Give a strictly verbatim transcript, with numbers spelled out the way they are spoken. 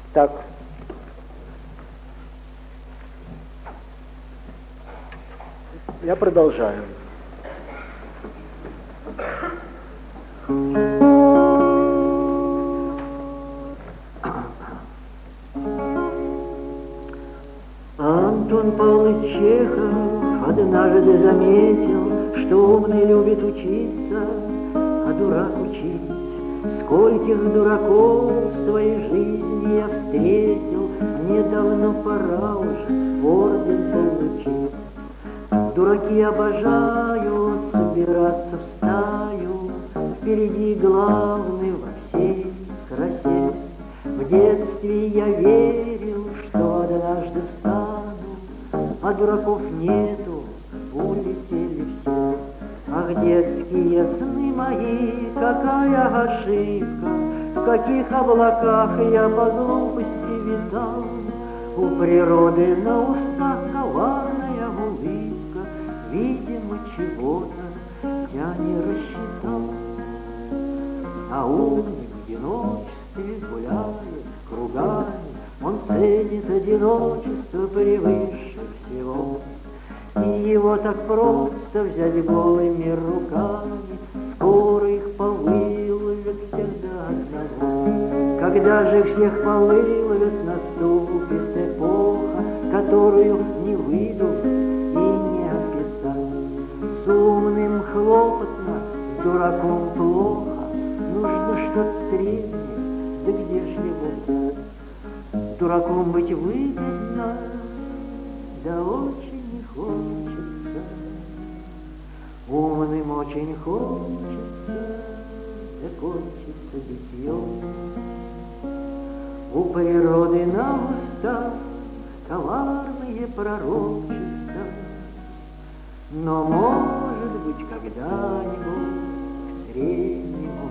Так. Я продолжаю. Антон Павлович Чехов однажды заметил, что умный любит учиться, а дурак учить. Скольких дураков в своей жизни я встретил, мне давно пора уже орден получить. Дураки обожают собираться в стаю, впереди главный во всей красе. В детстве я верил, что однажды встану, а дураков нету, улетели все. Ах, детские сны мои, какая ошибка, в каких облаках я по глупости витал. У природы на устах коварная улыбка, видимо, чего-то я не рассчитал. А умник в одиночестве гуляет кругами, он ценит одиночество превыше всего. И его так просто взять голыми руками, скоро их повыловят всех до одного. Когда же всех повыловят, наступит эпоха, которую не выдумать и не описать. С умным хлопотно, с дураком плохо, нужно что-то среднее, да где ж его взять? С дураком быть выгодно, да очень не хочется, умным очень хочется, да кончится битьем. У природы на устах коварные пророчества, но, может быть, когда-нибудь к среднему